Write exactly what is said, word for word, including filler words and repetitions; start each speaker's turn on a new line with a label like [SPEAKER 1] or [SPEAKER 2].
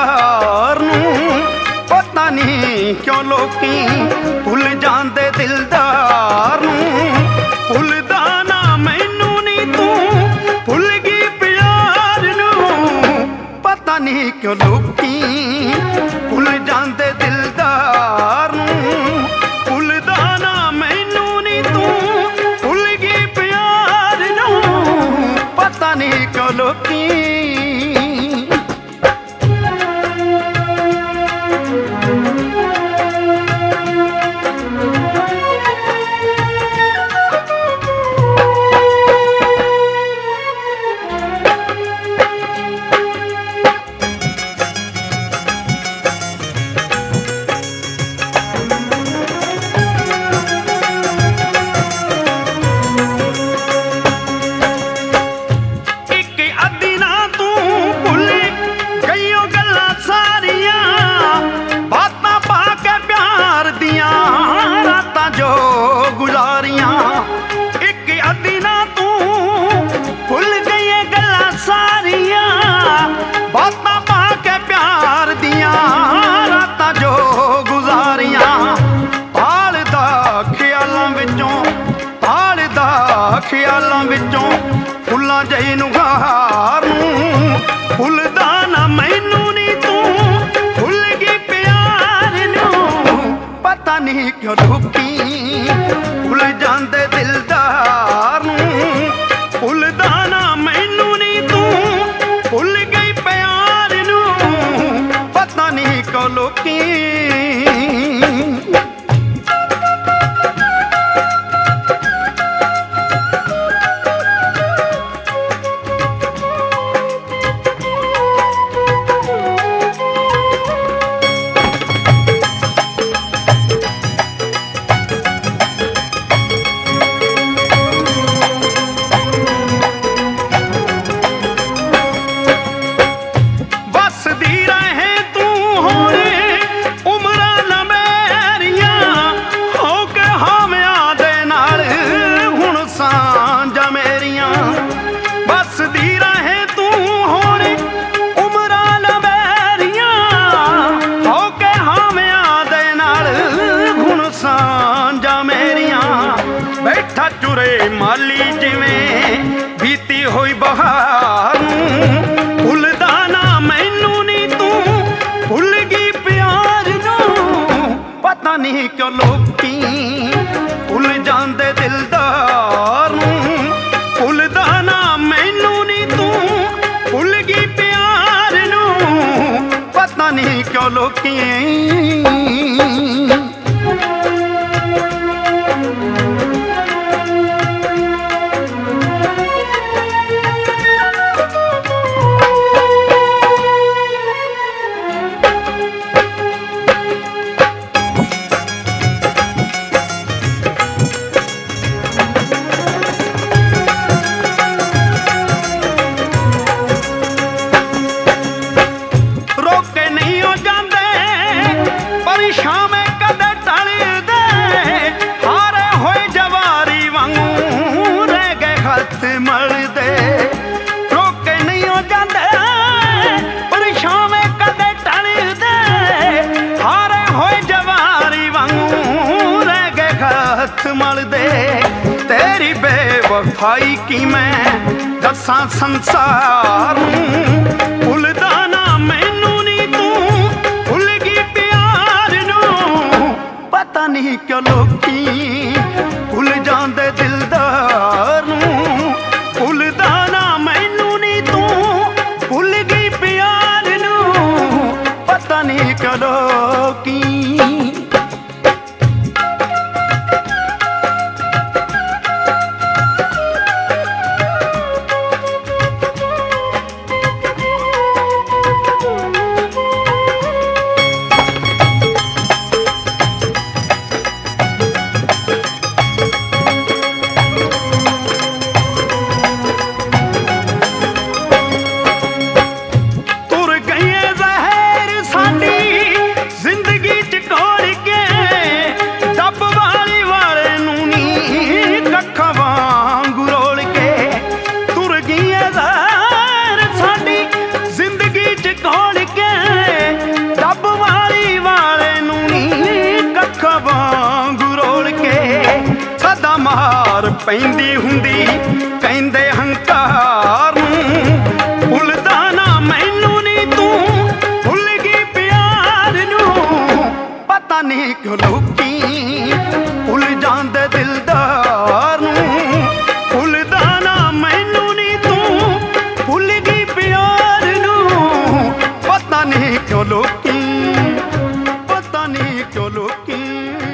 [SPEAKER 1] ਪਿਆਰ ਨੂੰ। ਪਤਾ ਨਹੀਂ ਕਿਉਂ ਲੋਕੀ ਭੁੱਲ ਜਾਂਦੇ ਦਿਲਦਾਰ ਨੂੰ। ਭੁੱਲਦਾ ਨਾ ਮੈਨੂੰ ਨੀ ਤੂੰ ਭੁੱਲ ਗਈ ਪਿਆਰ ਨੂੰ। ਪਤਾ ਨਹੀਂ ਕਿਉਂ ਲੋਕੀ ਭੁੱਲ ਜਾਂਦੇ ਦਿਲਦਾਰ ਨੂੰ। ਭੁੱਲਦਾ ਨਾ ਮੈਨੂੰ ਨੀ ਤੂੰ ਭੁੱਲ ਗਈ ਪਿਆਰ ਨੂੰ। ਪਤਾ ਨਹੀਂ ਕਿਉਂ ਲੋਕੀ ਖਿਆਲਾਂ ਵਿੱਚੋਂ ਫੁੱਲਾਂ ਜਿਹੀ ਨੂੰ ਹਾਰ ਨੂੰ। ਭੁੱਲਦਾ ਨਾ ਮੈਨੂੰ ਨੀ ਤੂੰ ਭੁੱਲ ਗਈ ਪਿਆਰ ਨੂੰ। ਪਤਾ ਨਹੀਂ ਕਿਉਂ ਲੋਕੀ ਭੁੱਲ ਜਾਂਦੇ ਦਿਲਦਾਰ ਨੂੰ। ਭੁੱਲਦਾ ਨਾ ਮੈਨੂੰ ਨੀ ਤੂੰ ਭੁੱਲ ਗਈ ਪਿਆਰ ਨੂੰ। ਪਤਾ ਨਹੀਂ ਕਿਉਂ ਲੋਕੀ ਬੈਠਾ ਚੁਰੇ ਮਾਲੀ ਜਿਵੇਂ ਬੀਤੀ ਹੋਈ ਬਹਾਰ ਨੂੰ। ਭੁੱਲਦਾ ਨਾ ਮੈਨੂੰ ਨੀ ਤੂੰ ਭੁੱਲ ਗਈ ਪਿਆਰ ਨੂੰ। ਪਤਾ ਨਹੀਂ ਕਿਉਂ ਲੋਕੀ ਭੁੱਲ ਜਾਂਦੇ ਦਿਲਦਾਰ ਨੂੰ। ਭੁੱਲਦਾ ਨਾ ਮੈਨੂੰ ਨੀ ਤੂੰ ਭੁੱਲ ਗਈ ਪਿਆਰ ਨੂੰ। ਪਤਾ ਨਹੀਂ ਕਿਉਂ ਲੋਕੀ ਸ਼ਾਮੇ ਕਦੇ ਟਲਦੇ। ਹਾਰੇ ਹੋਏ ਜਵਾਰੀ ਵਾਂਗੂ ਰਹਿ ਗਏ ਹੱਥ ਮਲਦੇ। ਰੋਕੇ ਨਹੀਂ ਹੋ ਜਾਂਦੇ ਪਰ ਸ਼ਾਮੇ ਕਦੇ ਟਲਦੇ। ਹਾਰੇ ਹੋਏ ਜਵਾਰੀ ਵਾਂਗੂ ਰਹਿ ਗਏ ਹੱਥ ਮਲਦੇ। ਤੇਰੀ ਬੇਵਫਾਈ ਕੀ ਮੈਂ ਦੱਸਾਂ ਸੰਸਾਰ ਨੂੰ। ਭੁੱਲਦਾ ਨਾ ਮੈਨੂੰ ਨੀ ਤੂੰ ਭੁੱਲ ਗਈ ਪਤਾ ਨਹੀਂ ਕਿਉਂ ਲੋਕੀ ਭੁੱਲ ਜਾਂਦੇ ਦਿਲਦਾਰ ਨੂੰ। ਭੁੱਲਦਾ ਨਾ ਮੈਨੂੰ ਨੀ ਤੂੰ ਭੁੱਲ ਗਈ ਪਿਆਰ ਨੂੰ। ਪਤਾ ਨਹੀਂ ਕਿਉਂ ਲੋਕੀ ਪੈਂਦੀ ਹੁੰਦੀ ਕਹਿੰਦੇ ਹੰਕਾਰ ਨੂੰ। ਭੁੱਲਦਾ ਨਾ ਮੈਨੂੰ ਨੀ ਤੂੰ ਭੁੱਲ ਗਈ ਪਿਆਰ ਨੂੰ। ਪਤਾ ਨਹੀਂ ਕਿਉਂ ਲੋਕੀ ਭੁੱਲ ਜਾਂਦੇ ਦਿਲਦਾਰ ਨੂੰ। ਭੁੱਲਦਾ ਨਾ ਮੈਨੂੰ ਨੀ ਤੂੰ ਭੁੱਲ ਗਈ ਪਿਆਰ ਨੂੰ। ਪਤਾ ਨਹੀਂ ਕਿਉਂ ਲੋਕੀ, ਪਤਾ ਨਹੀਂ ਕਿਉਂ ਲੋਕੀ